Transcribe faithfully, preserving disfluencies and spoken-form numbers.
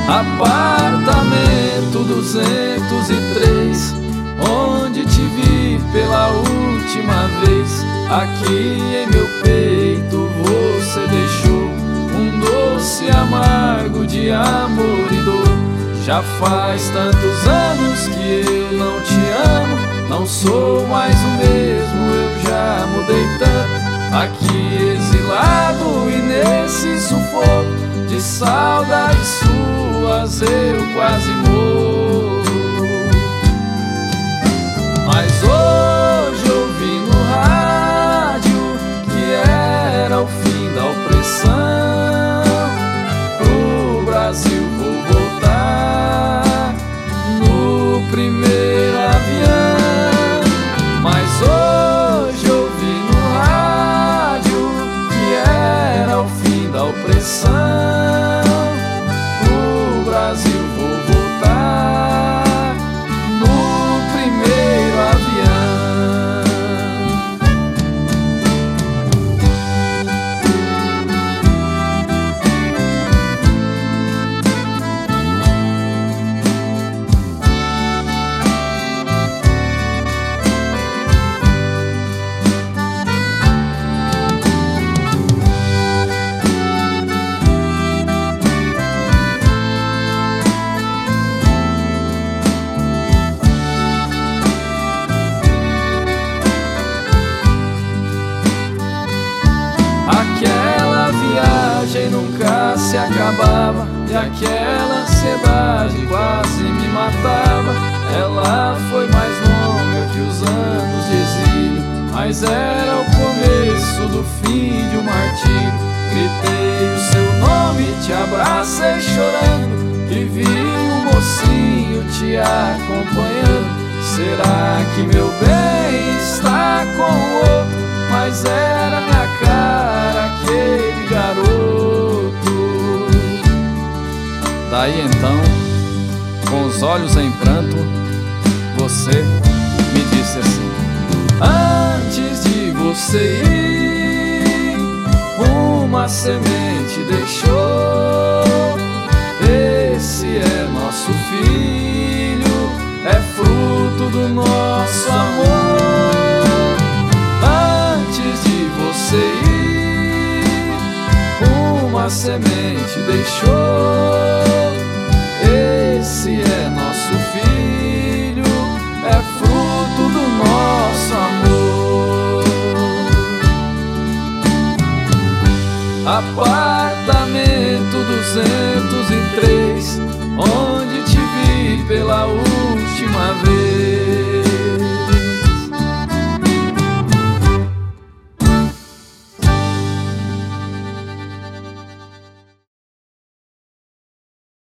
Apartamento duzentos e três, onde te vi pela última vez. Aqui em meu peito você deixou um doce amargo de amor e dor. Já faz tantos anos que eu não te amo, não sou mais o mesmo, eu já mudei tanto. Aqui exilado e nesse sufoco de saudades suas eu quase morro. Mas hoje eu vi no rádio que era o fim da opressão. Pro Brasil vou voltar no primeiro avião. Mas hoje eu vi no rádio que era o fim da opressão. Pro Brasil vou voltar no primeiro avião. Aquela viagem nunca se acabava e aquela ansiedade quase me matava. Ela foi mais longa que os anos de exílio, mas era o começo do fim de um martírio. Gritei o seu nome, te abracei chorando e vi um mocinho te acompanhando. Será que meu bem está com o outro? Mas era na cara aquele garoto. Daí então, com os olhos em pranto, você me disse assim: antes de você ir, uma semente deixou. Esse é nosso filho, é fruto do nosso amor. Antes de você ir, uma semente deixou. Esse é